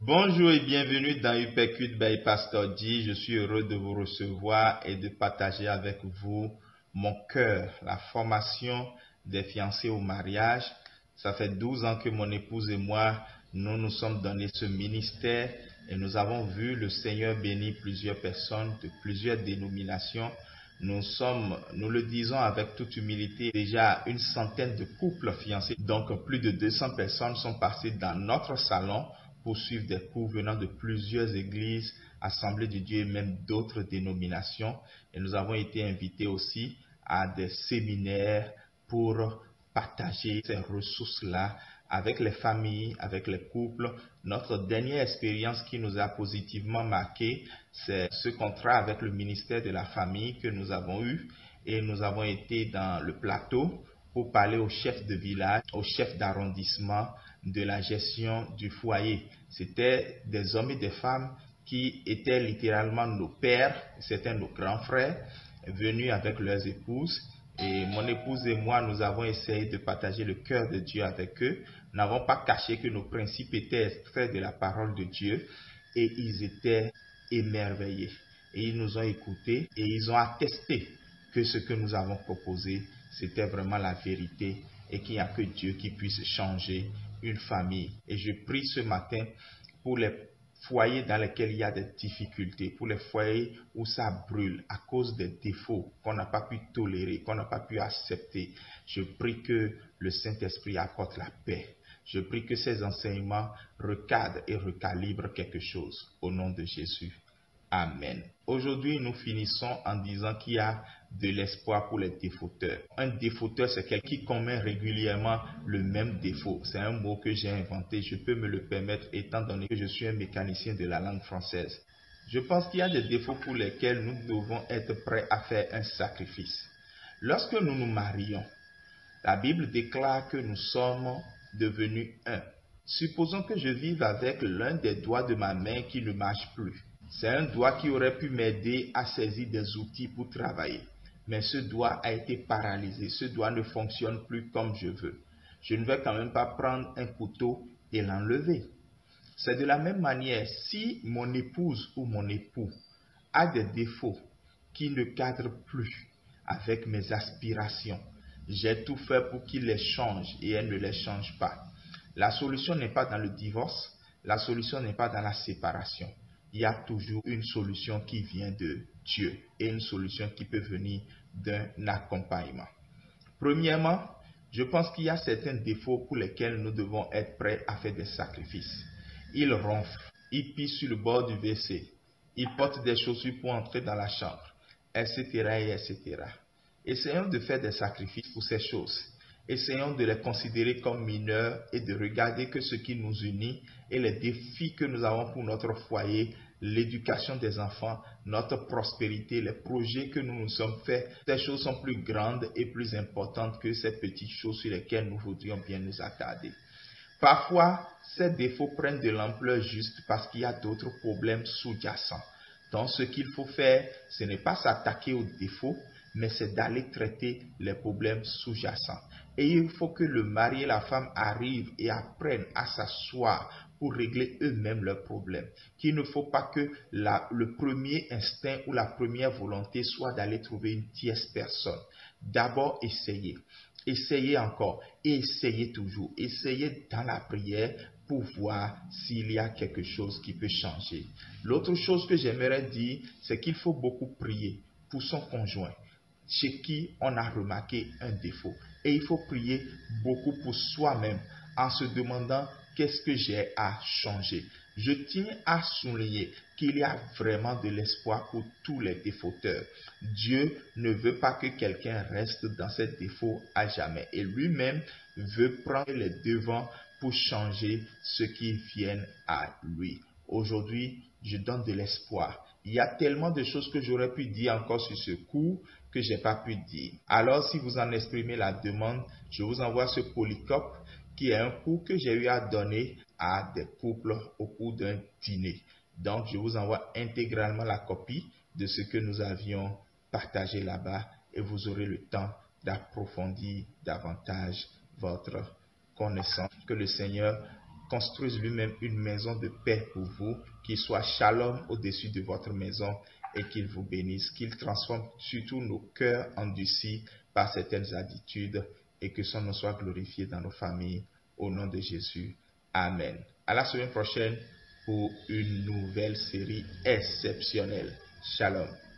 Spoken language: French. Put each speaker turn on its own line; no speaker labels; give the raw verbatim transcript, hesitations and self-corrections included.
Bonjour et bienvenue dans Uppercut by Pastor D. Je suis heureux de vous recevoir et de partager avec vous mon cœur, la formation des fiancés au mariage. Ça fait douze ans que mon épouse et moi, nous nous sommes donné ce ministère et nous avons vu le Seigneur bénir plusieurs personnes de plusieurs dénominations. Nous sommes, nous le disons avec toute humilité, déjà une centaine de couples fiancés. Donc plus de deux cents personnes sont passées dans notre salon pour suivre des cours venant de plusieurs églises, Assemblées de Dieu et même d'autres dénominations. Et nous avons été invités aussi à des séminaires pour partager ces ressources-là avec les familles, avec les couples. Notre dernière expérience qui nous a positivement marqué, c'est ce contrat avec le ministère de la famille que nous avons eu. Et nous avons été dans le plateau pour parler aux chefs de village, aux chefs d'arrondissement de la gestion du foyer. C'était des hommes et des femmes qui étaient littéralement nos pères, c'était nos grands frères, venus avec leurs épouses. Et mon épouse et moi, nous avons essayé de partager le cœur de Dieu avec eux. Nous n'avons pas caché que nos principes étaient extraits de la parole de Dieu et ils étaient émerveillés. Et ils nous ont écoutés et ils ont attesté que ce que nous avons proposé, c'était vraiment la vérité et qu'il n'y a que Dieu qui puisse changer une famille. Et je prie ce matin pour les foyers dans lesquels il y a des difficultés, pour les foyers où ça brûle à cause des défauts qu'on n'a pas pu tolérer, qu'on n'a pas pu accepter. Je prie que le Saint-Esprit apporte la paix. Je prie que ces enseignements recadrent et recalibrent quelque chose au nom de Jésus. Amen. Aujourd'hui, nous finissons en disant qu'il y a de l'espoir pour les défauteurs. Un défauteur, c'est quelqu'un qui commet régulièrement le même défaut. C'est un mot que j'ai inventé. Je peux me le permettre étant donné que je suis un mécanicien de la langue française. Je pense qu'il y a des défauts pour lesquels nous devons être prêts à faire un sacrifice. Lorsque nous nous marions, la Bible déclare que nous sommes devenus un. Supposons que je vive avec l'un des doigts de ma main qui ne marche plus. C'est un doigt qui aurait pu m'aider à saisir des outils pour travailler. Mais ce doigt a été paralysé. Ce doigt ne fonctionne plus comme je veux. Je ne vais quand même pas prendre un couteau et l'enlever. C'est de la même manière, si mon épouse ou mon époux a des défauts qui ne cadrent plus avec mes aspirations, j'ai tout fait pour qu'il les change et elle ne les change pas. La solution n'est pas dans le divorce, la solution n'est pas dans la séparation. Il y a toujours une solution qui vient de Dieu et une solution qui peut venir d'un accompagnement. Premièrement, je pense qu'il y a certains défauts pour lesquels nous devons être prêts à faire des sacrifices. Il ronfle, il pisse sur le bord du W C, il porte des chaussures pour entrer dans la chambre, et cetera et et cetera. Essayons de faire des sacrifices pour ces choses. Essayons de les considérer comme mineurs et de regarder que ce qui nous unit et les défis que nous avons pour notre foyer, l'éducation des enfants, notre prospérité, les projets que nous nous sommes faits, ces choses sont plus grandes et plus importantes que ces petites choses sur lesquelles nous voudrions bien nous attarder. Parfois, ces défauts prennent de l'ampleur juste parce qu'il y a d'autres problèmes sous-jacents. Donc, ce qu'il faut faire, ce n'est pas s'attaquer aux défauts, mais c'est d'aller traiter les problèmes sous-jacents. Et il faut que le mari et la femme arrivent et apprennent à s'asseoir pour régler eux-mêmes leurs problèmes. Qu'il ne faut pas que la, le premier instinct ou la première volonté soit d'aller trouver une tierce personne. D'abord, essayez. Essayez encore et essayez toujours. Essayez dans la prière pour voir s'il y a quelque chose qui peut changer. L'autre chose que j'aimerais dire, c'est qu'il faut beaucoup prier pour son conjoint, chez qui on a remarqué un défaut. Et il faut prier beaucoup pour soi-même en se demandant qu'est-ce que j'ai à changer. Je tiens à souligner qu'il y a vraiment de l'espoir pour tous les défauteurs. Dieu ne veut pas que quelqu'un reste dans ses défauts à jamais. Et lui-même veut prendre les devants pour changer ceux qui viennent à lui. Aujourd'hui, je donne de l'espoir. Il y a tellement de choses que j'aurais pu dire encore sur ce cours que je n'ai pas pu dire. Alors, si vous en exprimez la demande, je vous envoie ce polycope qui est un cours que j'ai eu à donner à des couples au cours d'un dîner. Donc, je vous envoie intégralement la copie de ce que nous avions partagé là-bas et vous aurez le temps d'approfondir davantage votre connaissance. Que le Seigneur construise lui-même une maison de paix pour vous, qu'il soit shalom au-dessus de votre maison et qu'il vous bénisse, qu'il transforme surtout nos cœurs endurcis par certaines attitudes et que son nom soit glorifié dans nos familles. Au nom de Jésus. Amen. À la semaine prochaine pour une nouvelle série exceptionnelle. Shalom.